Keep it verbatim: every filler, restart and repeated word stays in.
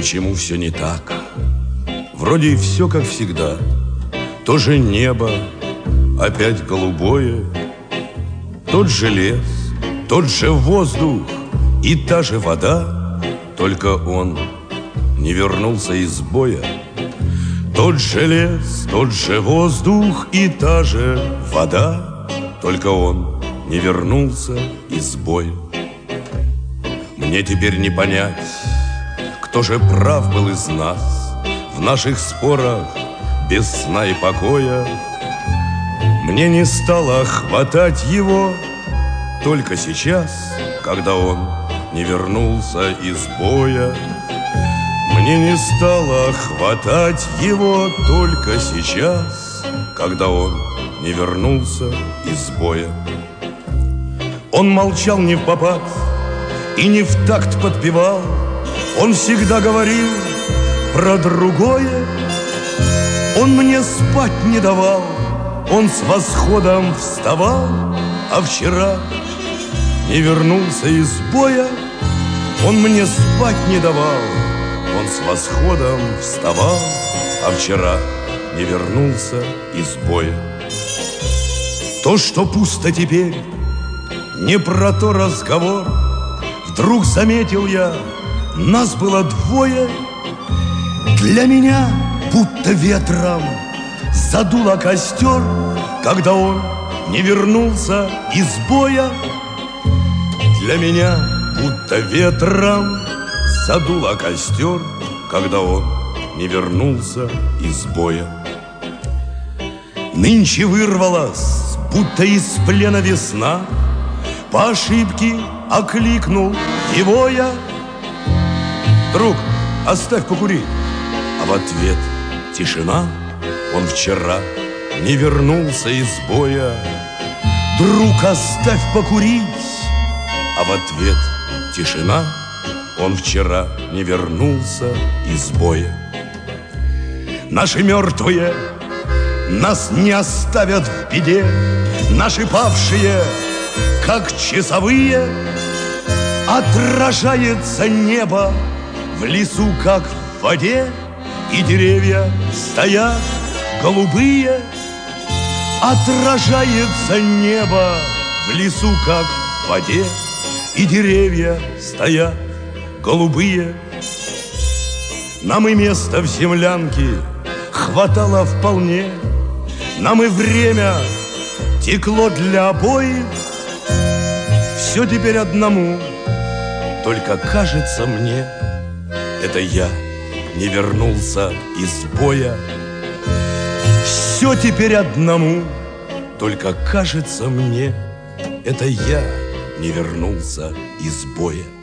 почему все не так? Вроде и все как всегда. То же небо, опять голубое, тот же лес, тот же воздух и та же вода, только он не вернулся из боя. Тот же лес, тот же воздух и та же вода, только он не вернулся из боя. Мне теперь не понять, кто же прав был из нас в наших спорах без сна и покоя. Мне не стало хватать его только сейчас, когда он не вернулся из боя. Мне не стало хватать его только сейчас, когда он не вернулся из боя. Он молчал не впопад и не в такт подпевал. Он всегда говорил про другое. Он мне спать не давал. Он с восходом вставал, а вчера не вернулся из боя. Он мне спать не давал. Он с восходом вставал, а вчера не вернулся из боя. То, что пусто теперь, не про то разговор. Вдруг заметил я, нас было двое. Для меня будто ветром задуло костер, когда он не вернулся из боя. Для меня будто ветром задуло костер, когда он не вернулся из боя. Нынче вырвалась, будто из плена весна. По ошибке окликнул его я: друг, оставь покурить. А в ответ тишина. Он вчера не вернулся из боя. Друг, оставь покурить. А в ответ тишина. Он вчера не вернулся из боя. Наши мертвые нас не оставят в беде. Наши павшие, как часовые, отражается небо в лесу, как в воде. И деревья стоят голубые. Отражается небо в лесу, как в воде. И деревья стоят голубые. Нам и места в землянке хватало вполне. Нам и время текло для обоих. Все теперь одному, только кажется мне, это я не вернулся из боя. Все теперь одному, только кажется мне, это я не вернулся из боя.